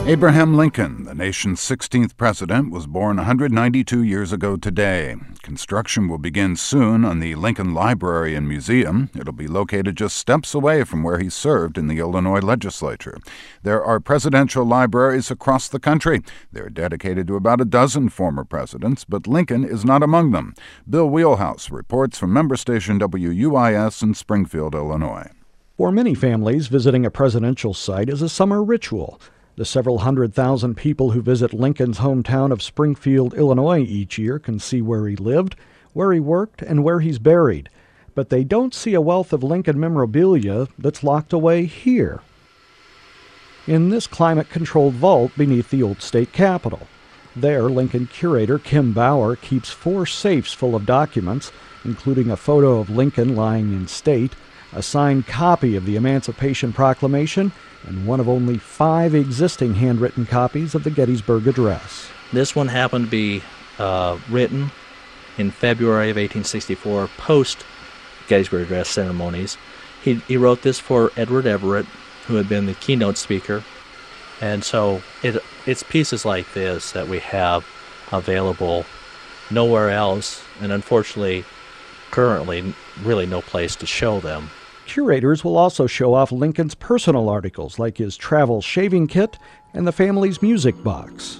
Abraham Lincoln, the nation's 16th president, was born 192 years ago today. Construction will begin soon on the Lincoln Library and Museum. It'll be located just steps away from where he served in the Illinois legislature. There are presidential libraries across the country. They're dedicated to about a dozen former presidents, but Lincoln is not among them. Bill Wheelhouse reports from member station WUIS in Springfield, Illinois. For many families, visiting a presidential site is a summer ritual. The several 100,000 people who visit Lincoln's hometown of Springfield, Illinois each year can see where he lived, where he worked, and where he's buried. But they don't see a wealth of Lincoln memorabilia that's locked away here, in this climate-controlled vault beneath the old state capitol. There, Lincoln curator Kim Bauer keeps 4 safes full of documents, including a photo of Lincoln lying in state, a signed copy of the Emancipation Proclamation, and one of only 5 existing handwritten copies of the Gettysburg Address. This one happened to be written in February of 1864, post-Gettysburg Address ceremonies. He wrote this for Edward Everett, who had been the keynote speaker. And so it's pieces like this that we have available nowhere else, and unfortunately, currently, really no place to show them. Curators will also show off Lincoln's personal articles, like his travel shaving kit and the family's music box.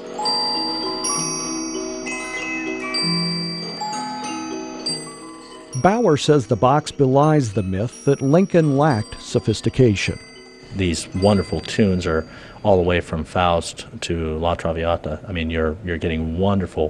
Bauer says the box belies the myth that Lincoln lacked sophistication. These wonderful tunes are all the way from Faust to La Traviata. I mean, you're getting wonderful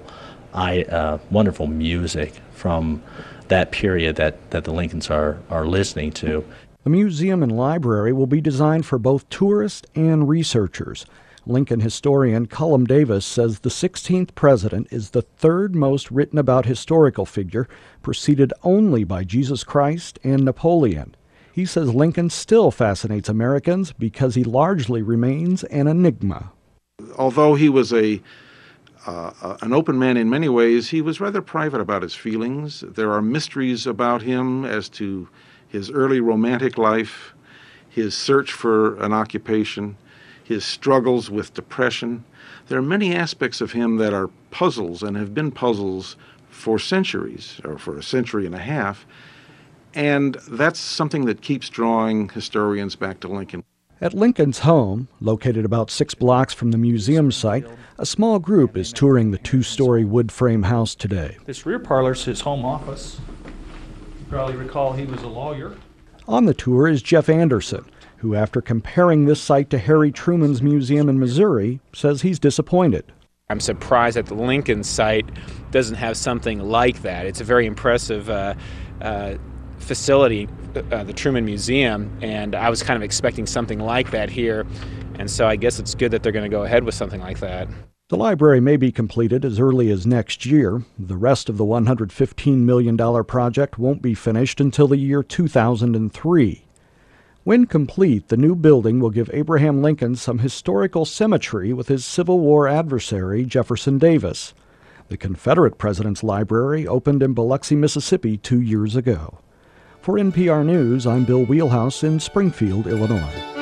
music from that period that the Lincolns are listening to. The museum and library will be designed for both tourists and researchers. Lincoln historian Cullum Davis says the 16th president is the 3rd most written about historical figure, preceded only by Jesus Christ and Napoleon. He says Lincoln still fascinates Americans because he largely remains an enigma. Although he was an open man in many ways, he was rather private about his feelings. There are mysteries about him as to his early romantic life, his search for an occupation, his struggles with depression. There are many aspects of him that are puzzles and have been puzzles for centuries, or for a century and a half. And that's something that keeps drawing historians back to Lincoln. At Lincoln's home, located about 6 blocks from the museum site, a small group is touring the 2-story wood frame house today. This rear parlor is his home office. You probably recall he was a lawyer. On the tour is Jeff Anderson, who, after comparing this site to Harry Truman's museum in Missouri, says he's disappointed. I'm surprised that the Lincoln site doesn't have something like that. It's a very impressive facility, the Truman Museum, and I was kind of expecting something like that here, and so I guess it's good that they're going to go ahead with something like that. The library may be completed as early as next year. The rest of the $115 million project won't be finished until the year 2003. When complete, the new building will give Abraham Lincoln some historical symmetry with his Civil War adversary, Jefferson Davis. The Confederate President's Library opened in Biloxi, Mississippi 2 years ago. For NPR News, I'm Bill Wheelhouse in Springfield, Illinois.